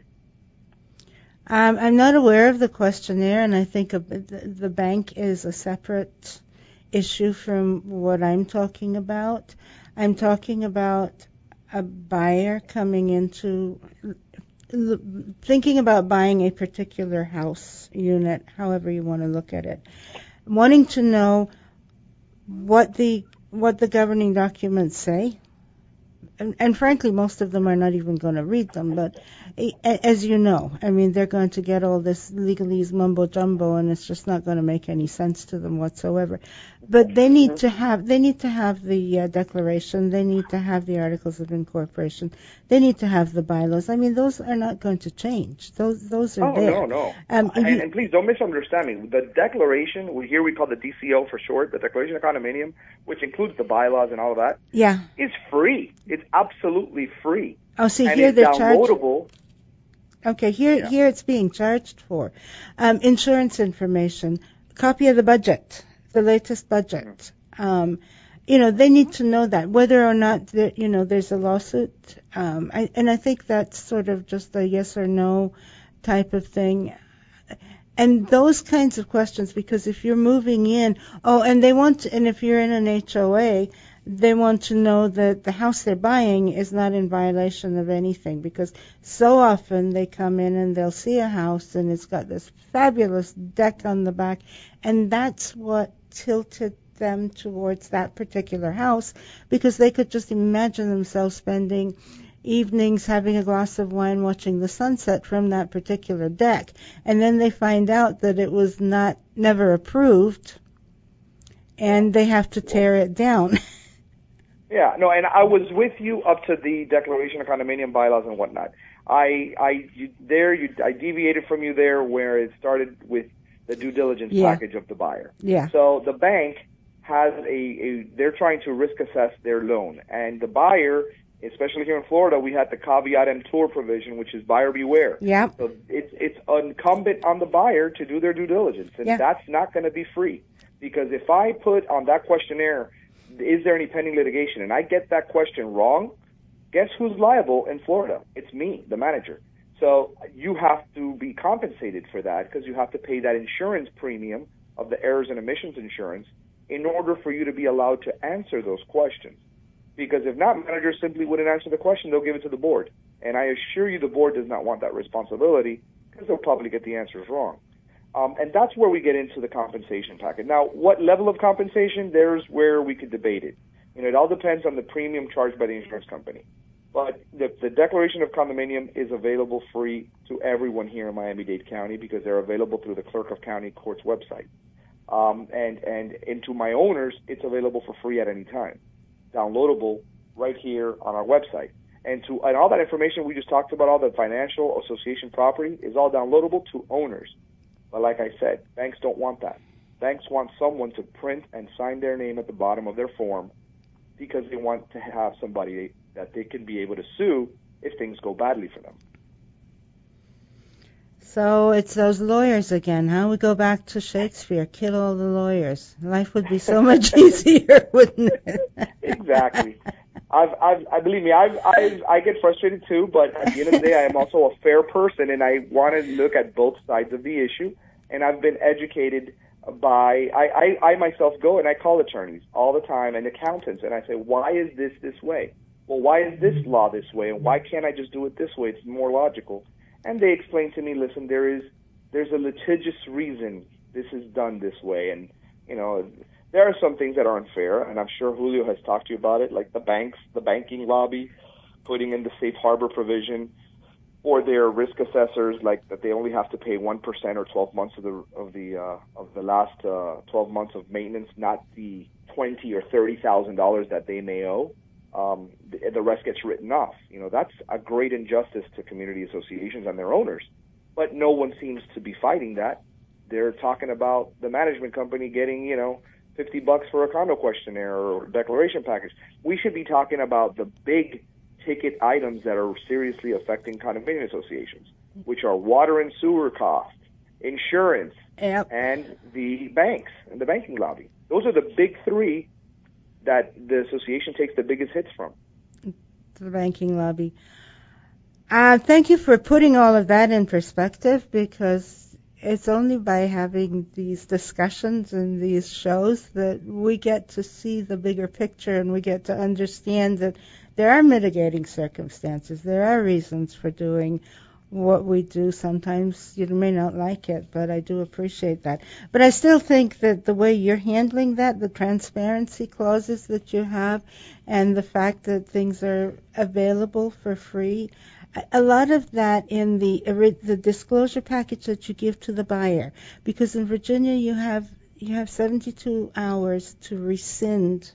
Um, I'm not aware of the questionnaire, and I think a, the, the bank is a separate issue from what I'm talking about. I'm talking about a buyer coming into, thinking about buying a particular house unit, however you want to look at it, wanting to know what the what the governing documents say. And, and frankly, most of them are not even going to read them. But as you know, I mean, they're going to get all this legalese mumbo jumbo, and it's just not going to make any sense to them whatsoever. But they need to have they need to have the uh, declaration. They need to have the articles of incorporation. They need to have the bylaws. I mean, those are not going to change. Those those are oh, there. Oh no, no. Um, and, you, and please don't misunderstand me. The declaration, we here we call the D C O for short, the Declaration of Condominium, which includes the bylaws and all of that. Yeah. Is free. It's absolutely free. Oh, see, and here it's they're downloadable. charged. Okay, here yeah. here it's being charged for. Um, insurance information, copy of the budget, the latest budget. Mm-hmm. Um, you know, they need to know that whether or not there, you know there's a lawsuit. Um, I, and I think that's sort of just a yes or no type of thing. And those kinds of questions, because if you're moving in, oh, and they want, to, and if you're in an H O A, they want to know that the house they're buying is not in violation of anything, because so often they come in and they'll see a house and it's got this fabulous deck on the back, and that's what tilted them towards that particular house, because they could just imagine themselves spending evenings having a glass of wine watching the sunset from that particular deck, and then they find out that it was not never approved and they have to tear it down. Yeah, no, and I was with you up to the Declaration of Condominium bylaws and whatnot. I, I, you, there, you, I deviated from you there where it started with the due diligence yeah. package of the buyer. Yeah. So the bank has a, a, they're trying to risk assess their loan, and the buyer, especially here in Florida, we had the caveat emptor provision, which is buyer beware. Yeah. So it's it's incumbent on the buyer to do their due diligence, and yeah. that's not going to be free, because if I put on that questionnaire, is there any pending litigation, and I get that question wrong, guess who's liable in Florida? It's me, the manager. So you have to be compensated for that, because you have to pay that insurance premium of the errors and omissions insurance in order for you to be allowed to answer those questions. Because if not, managers simply wouldn't answer the question, they'll give it to the board. And I assure you the board does not want that responsibility, because they'll probably get the answers wrong. Um, and that's where we get into the compensation packet. Now, what level of compensation? There's where we could debate it. You know, it all depends on the premium charged by the insurance company. But the, the Declaration of Condominium is available free to everyone here in Miami-Dade County, because they're available through the Clerk of County Court's website. Um, and, and, and to my owners, it's available for free at any time, downloadable right here on our website. And to and all that information we just talked about, all the financial association property, is all downloadable to owners. But like I said, banks don't want that. Banks want someone to print and sign their name at the bottom of their form because they want to have somebody that they can be able to sue if things go badly for them. So it's those lawyers again, huh? We go back to Shakespeare, kill all the lawyers. Life would be so much easier, wouldn't it? Exactly. I've, I've, I believe me, I've, I've, I get frustrated too, but at the end of the day, I am also a fair person, and I want to look at both sides of the issue. And I've been educated by, I, I, I myself go and I call attorneys all the time and accountants, and I say, why is this this way? Well, why is this law this way, and why can't I just do it this way? It's more logical. And they explain to me, listen, there is there's a litigious reason this is done this way. And, you know, there are some things that are unfair, and I'm sure Julio has talked to you about it, like the banks, the banking lobby, putting in the safe harbor provision, or their risk assessors, like that they only have to pay one percent or twelve months of the of the uh, of the last uh, twelve months of maintenance, not the twenty or thirty thousand dollars that they may owe. Um, the, the rest gets written off. You know, that's a great injustice to community associations and their owners. But no one seems to be fighting that. They're talking about the management company getting, you know, fifty bucks for a condo questionnaire or declaration package. We should be talking about the big ticket items that are seriously affecting condominium associations, which are water and sewer costs, insurance, Yep. and the banks and the banking lobby. Those are the big three that the association takes the biggest hits from. The banking lobby. Uh, thank you for putting all of that in perspective, because it's only by having these discussions and these shows that we get to see the bigger picture, and we get to understand that there are mitigating circumstances. There are reasons for doing what we do. Sometimes you may not like it, but I do appreciate that. But I still think that the way you're handling that, the transparency clauses that you have, and the fact that things are available for free, a lot of that in the the disclosure package that you give to the buyer, because in Virginia you have you have seventy-two hours to rescind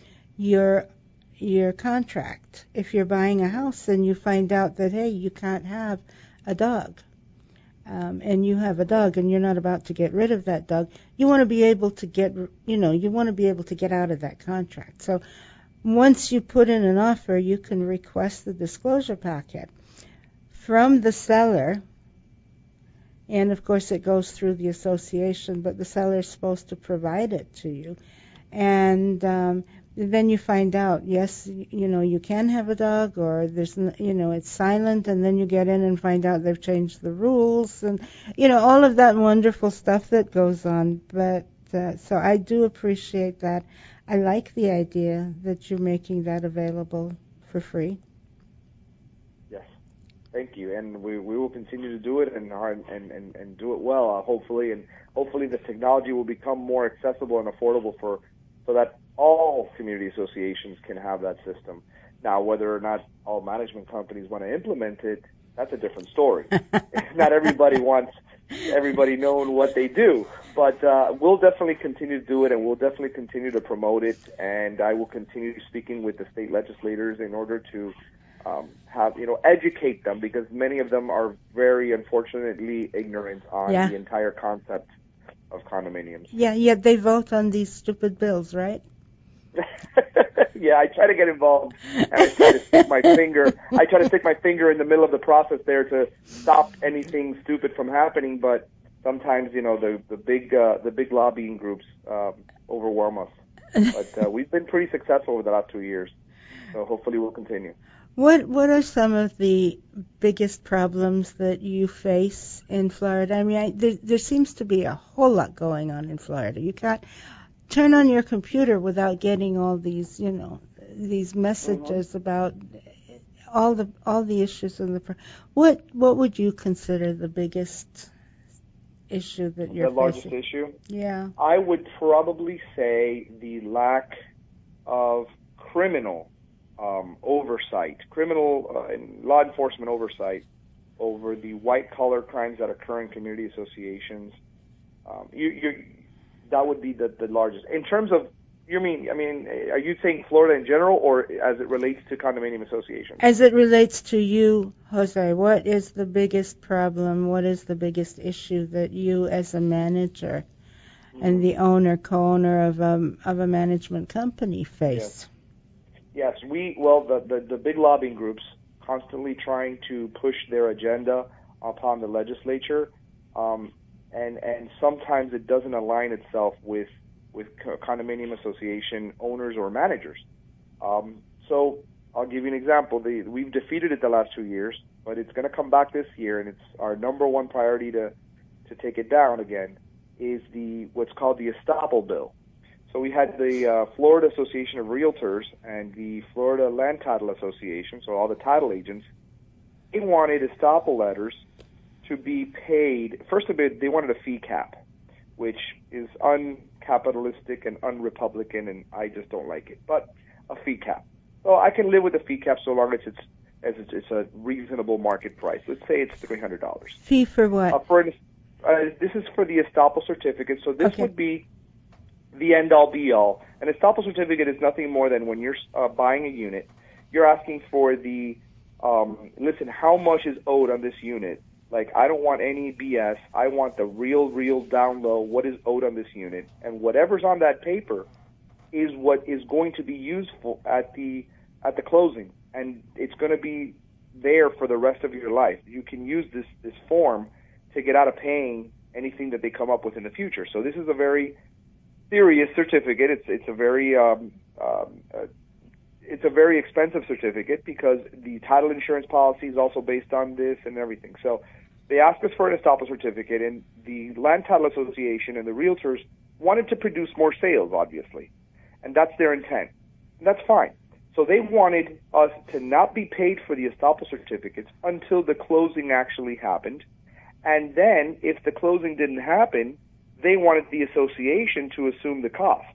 your your contract. If you're buying a house and you find out that, hey, you can't have a dog, um, and you have a dog and you're not about to get rid of that dog, you want to be able to get, you know, you want to be able to get out of that contract. So once you put in an offer, you can request the disclosure packet from the seller, and of course it goes through the association, but the seller is supposed to provide it to you. And um, then you find out, yes, you know, you can have a dog, or there's, you know, it's silent, and then you get in and find out they've changed the rules, and, you know, all of that wonderful stuff that goes on. But uh, so I do appreciate that. I like the idea that you're making that available for free. Yes, thank you, and we we will continue to do it and and and, and do it well, uh, hopefully, and hopefully the technology will become more accessible and affordable for so that all community associations can have that system. Now, whether or not all management companies want to implement it, that's a different story. Not everybody wants everybody knowing what they do, but uh, we'll definitely continue to do it, and we'll definitely continue to promote it, and I will continue speaking with the state legislators in order to um, have, you know, educate them, because many of them are very unfortunately ignorant on Yeah. the entire concept of condominiums. Yeah, yet they vote on these stupid bills, right? Yeah, I try to get involved, and I try to stick my finger. I try to stick my finger in the middle of the process there to stop anything stupid from happening. But sometimes, you know, the the big uh, the big lobbying groups um, overwhelm us. But uh, we've been pretty successful over the last two years, so hopefully we'll continue. What What are some of the biggest problems that you face in Florida? I mean, I, there, there seems to be a whole lot going on in Florida. You can't turn on your computer without getting all these, you know, these messages mm-hmm. about all the all the issues in the. What What would you consider the biggest issue that you're the largest facing? issue? Yeah, I would probably say the lack of criminal um, oversight, criminal uh, and law enforcement oversight over the white-collar crimes that occur in community associations. Um, you, you, that would be the, the largest. In terms of You mean, I mean, are you saying Florida in general, or as it relates to condominium associations? As it relates to you, Jose, what is the biggest problem? What is the biggest issue that you, as a manager mm-hmm. and the owner, co-owner of a of a management company, face? Yes, yes we well, the, the the big lobbying groups constantly trying to push their agenda upon the legislature, um, and and sometimes it doesn't align itself with. with condominium association owners or managers. Um, so I'll give you an example. The, we've defeated it the last two years, but it's going to come back this year, and it's our number one priority to, to take it down again, is the what's called the estoppel bill. So we had the uh, Florida Association of Realtors and the Florida Land Title Association, so all the title agents, they wanted estoppel letters to be paid. First of it, they wanted a fee cap, which is uncapitalistic and unrepublican, and I just don't like it. But a fee cap. So I can live with a fee cap so long as it's as it's, it's a reasonable market price. Let's say it's three hundred dollars. Fee for what? Uh, for an, uh, this is for the estoppel certificate. So this okay. would be the end-all, be-all. An estoppel certificate is nothing more than when you're uh, buying a unit, you're asking for the, um, listen, how much is owed on this unit? Like, I don't want any B S. I want the real, real down low, what is owed on this unit. And whatever's on that paper is what is going to be useful at the at the closing. And it's going to be there for the rest of your life. You can use this, this form to get out of paying anything that they come up with in the future. So this is a very serious certificate. It's it's a very um, um, uh, it's a very expensive certificate because the title insurance policy is also based on this and everything. So they asked us for an estoppel certificate, and the Land Title Association and the realtors wanted to produce more sales, obviously, and that's their intent. And that's fine. So they wanted us to not be paid for the estoppel certificates until the closing actually happened, and then if the closing didn't happen, they wanted the association to assume the cost.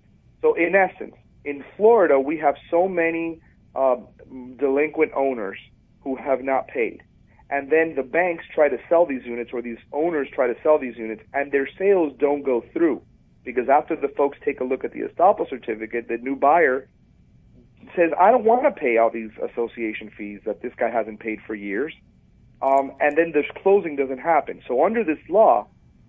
So in essence, in Florida, we have so many uh, delinquent owners who have not paid. And then the banks try to sell these units, or these owners try to sell these units, and their sales don't go through. Because after the folks take a look at the estoppel certificate, the new buyer says, I don't want to pay all these association fees that this guy hasn't paid for years. Um, and then this closing doesn't happen. So under this law,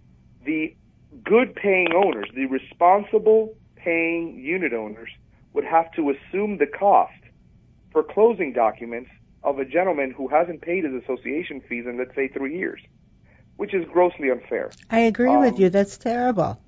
the good paying owners, the responsible paying unit owners, would have to assume the cost for closing documents of a gentleman who hasn't paid his association fees in, let's say, three years, which is grossly unfair. I agree um, with you. That's terrible.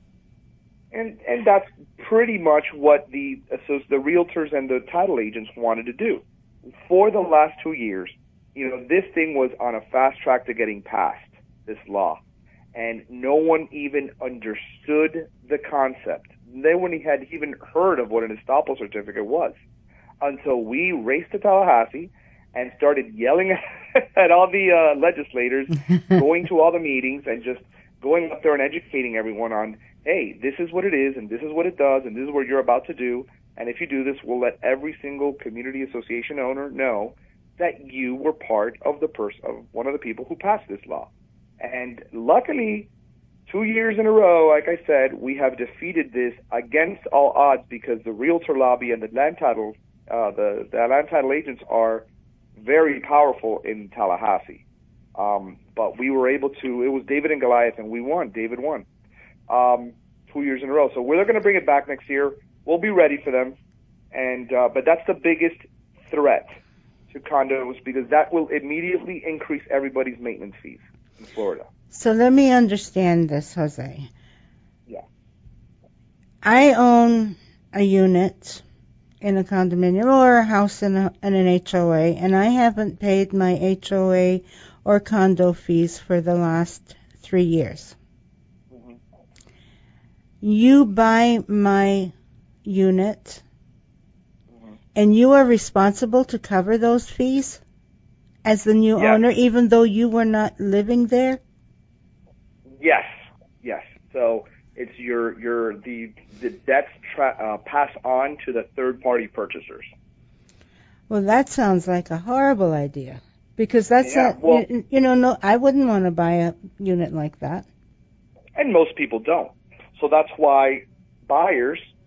And and that's pretty much what the the realtors and the title agents wanted to do. For the last two years, you know, this thing was on a fast track to getting passed, this law. And no one even understood the concept. No one had even heard of what an estoppel certificate was until we raced to Tallahassee and started yelling at all the uh, legislators, going to all the meetings and just going up there and educating everyone on, hey, this is what it is and this is what it does and this is what you're about to do. And if you do this, we'll let every single community association owner know that you were part of the pers- of one of the people who passed this law. And luckily, two years in a row, like I said, we have defeated this against all odds because the realtor lobby and the land title, uh, the, the land title agents are very powerful in Tallahassee. Um, but we were able to, it was David and Goliath, and we won. David won um, two years in a row. So we're going to bring it back next year. We'll be ready for them. And uh, but that's the biggest threat to condos because that will immediately increase everybody's maintenance fees in Florida. So let me understand this, Jose. Yeah. I own a unit in a condominium or a house in, a, in an H O A, and I haven't paid my H O A or condo fees for the last three years. Mm-hmm. You buy my unit, mm-hmm. and you are responsible to cover those fees as the new yes. owner, even though you were not living there? Yes, yes. So it's your your the the debts tra- uh, pass on to the third party purchasers. Well, that sounds like a horrible idea because that's yeah, a, well, you, you know no I wouldn't want to buy a unit like that. And most people don't. So that's why buyers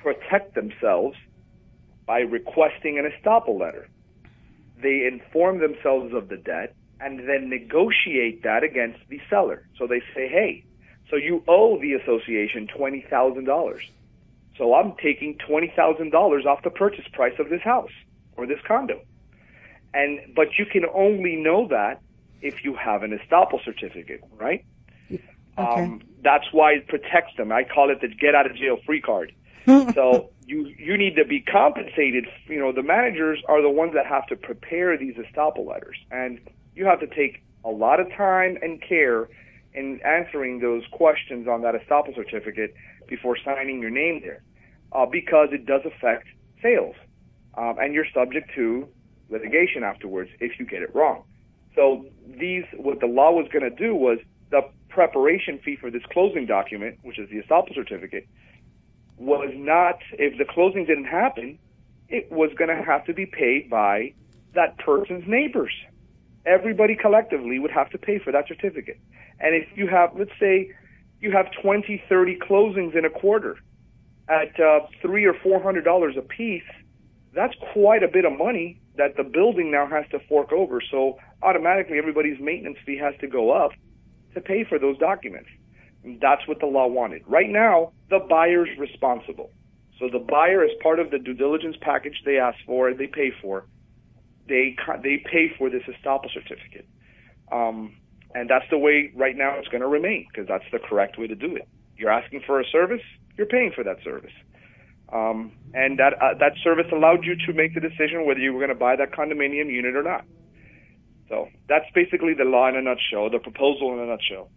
protect themselves by requesting an estoppel letter. They inform themselves of the debt and then negotiate that against the seller. So they say, hey, so you owe the association twenty thousand dollars. So I'm taking twenty thousand dollars off the purchase price of this house or this condo. And but you can only know that if you have an estoppel certificate, right? Okay. Um, that's why it protects them. I call it the get out of jail free card. So you you need to be compensated. You know, the managers are the ones that have to prepare these estoppel letters, and you have to take a lot of time and care in answering those questions on that estoppel certificate before signing your name there, uh, because it does affect sales, um, and you're subject to litigation afterwards if you get it wrong. So these, what the law was going to do was the preparation fee for this closing document, which is the estoppel certificate, was not, if the closing didn't happen, it was going to have to be paid by that person's neighbors. Everybody collectively would have to pay for that certificate. And if you have, let's say, you have twenty, thirty closings in a quarter at uh, three or four hundred dollars a piece, that's quite a bit of money that the building now has to fork over. So automatically, everybody's maintenance fee has to go up to pay for those documents. And that's what the law wanted. Right now, the buyer's responsible. So the buyer, as part of the due diligence package they ask for, they pay for, they they pay for this estoppel certificate. Um, and that's the way right now it's going to remain, because that's the correct way to do it. You're asking for a service, you're paying for that service. Um, and that uh, that service allowed you to make the decision whether you were going to buy that condominium unit or not. So that's basically the law in a nutshell, the proposal in a nutshell.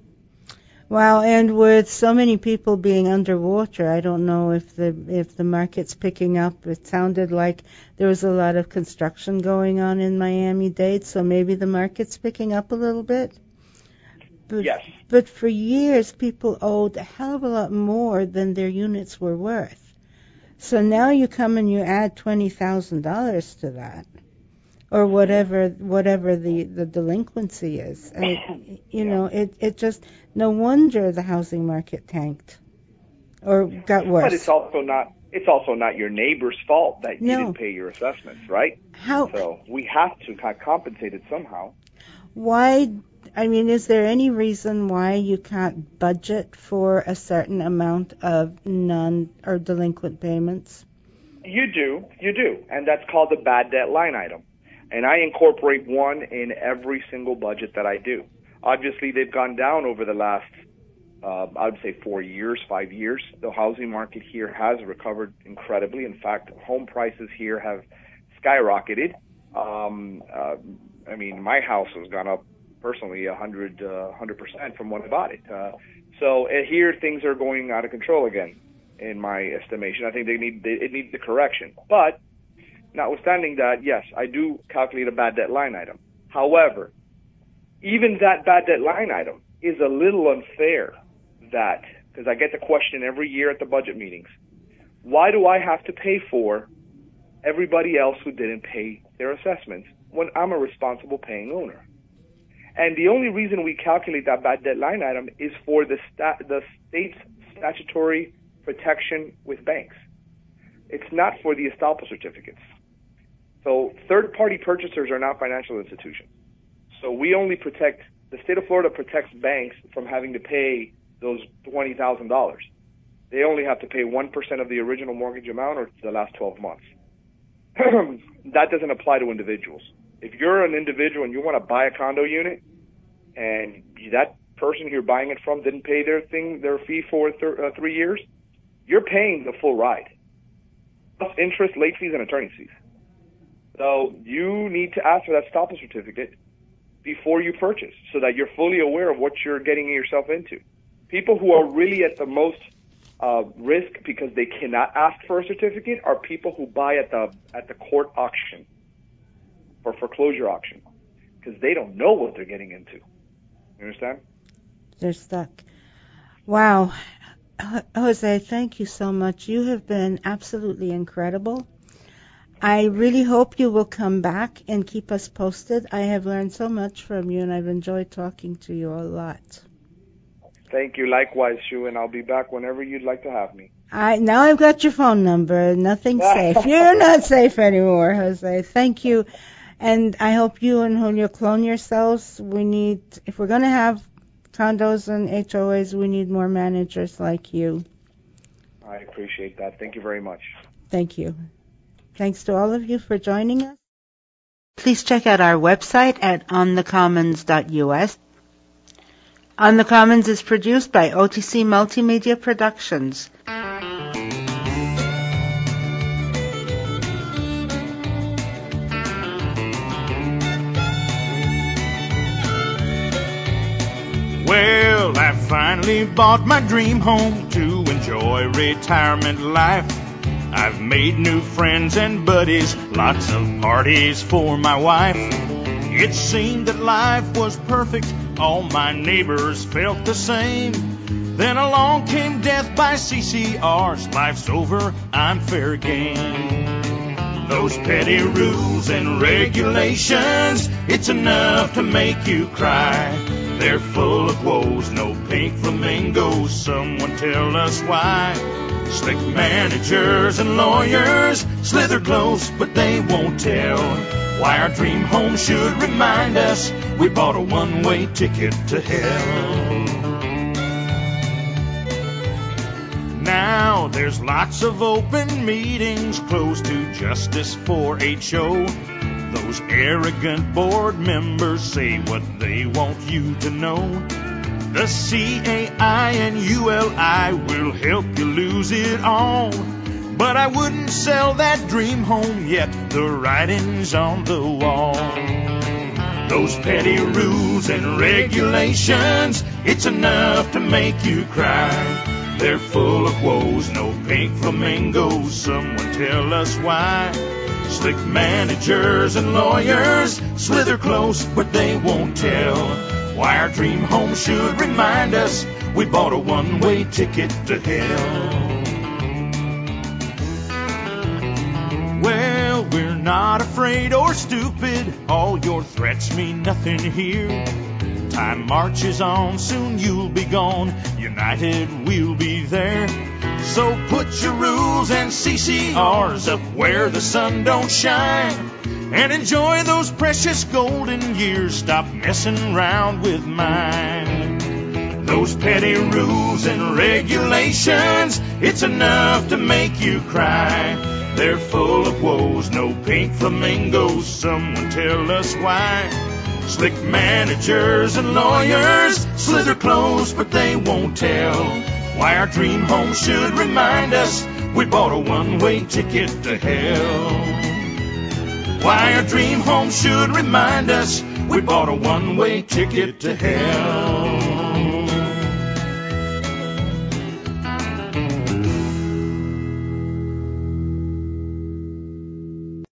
Wow, and with so many people being underwater, I don't know if the if the market's picking up. It sounded like there was a lot of construction going on in Miami-Dade, so maybe the market's picking up a little bit. But, yes. But for years, people owed a hell of a lot more than their units were worth. So now you come and you add twenty thousand dollars to that, or whatever whatever the, the delinquency is. And it, you yeah. know, it, it just, no wonder the housing market tanked or got worse. But it's also not it's also not your neighbor's fault that no. you didn't pay your assessments, right? How? So we have to compensate it somehow. Why? I mean, is there any reason why you can't budget for a certain amount of non or delinquent payments? You do, you do, and that's called the bad debt line item. And I incorporate one in every single budget that I do. Obviously, they've gone down over the last, uh, I would say, four years, five years. The housing market here has recovered incredibly. In fact, home prices here have skyrocketed. Um, uh, I mean, my house has gone up personally one hundred, uh, one hundred percent from when I bought it. Uh, so uh, here things are going out of control again, in my estimation. I think they need they, it needs the correction. But notwithstanding that, yes, I do calculate a bad debt line item. However, even that bad debt line item is a little unfair, that, because I get the question every year at the budget meetings, why do I have to pay for everybody else who didn't pay their assessments when I'm a responsible paying owner? And the only reason we calculate that bad debt line item is for the sta- the state's statutory protection with banks. It's not for the estoppel certificates. So third-party purchasers are not financial institutions. So we only protect, the state of Florida protects banks from having to pay those twenty thousand dollars. They only have to pay one percent of the original mortgage amount or the last twelve months. That doesn't apply to individuals. If you're an individual and you want to buy a condo unit and that person you're buying it from didn't pay their thing, their fee for th- uh, three years, you're paying the full ride, plus interest, late fees, and attorney fees. So you need to ask for that estoppel certificate before you purchase, so that you're fully aware of what you're getting yourself into. People who are really at the most uh, risk because they cannot ask for a certificate are people who buy at the at the court auction or foreclosure auction, because they don't know what they're getting into. You understand? They're stuck. Wow. Jose, thank you so much. You have been absolutely incredible. I really hope you will come back and keep us posted. I have learned so much from you, and I've enjoyed talking to you a lot. Thank you. Likewise, Shu, and I'll be back whenever you'd like to have me. I now I've got your phone number. Nothing's safe. You're not safe anymore, Jose. Thank you. And I hope you and Julio clone yourselves. We need, if we're going to have condos and H O As, we need more managers like you. I appreciate that. Thank you very much. Thank you. Thanks to all of you for joining us. Please check out our website at on the commons dot U S. On the Commons is produced by O T C Multimedia Productions. Well, I finally bought my dream home to enjoy retirement life. I've made new friends and buddies, lots of parties for my wife. It seemed that life was perfect, all my neighbors felt the same. Then along came death by C C Rs, life's over, I'm fair game. Those petty rules and regulations, it's enough to make you cry. They're full of woes, no pink flamingos, someone tell us why. Slick managers and lawyers slither close, but they won't tell why our dream home should remind us we bought a one-way ticket to hell. Now there's lots of open meetings closed to justice for H O. Those arrogant board members say what they want you to know. The C A I and U L I will help you lose it all. But I wouldn't sell that dream home yet, the writing's on the wall. Those petty rules and regulations, it's enough to make you cry. They're full of woes, no pink flamingos, someone tell us why. Slick managers and lawyers slither close, but they won't tell why our dream home should remind us we bought a one-way ticket to hell. Well, we're not afraid or stupid, all your threats mean nothing here. Time marches on, soon you'll be gone, united we'll be there. So put your rules and C C Rs up where the sun don't shine, and enjoy those precious golden years, stop messing around with mine. Those petty rules and regulations, it's enough to make you cry. They're full of woes, no pink flamingos, someone tell us why. Slick managers and lawyers slither close, but they won't tell why our dream home should remind us we bought a one-way ticket to hell. Why our dream home should remind us we bought a one-way ticket to hell.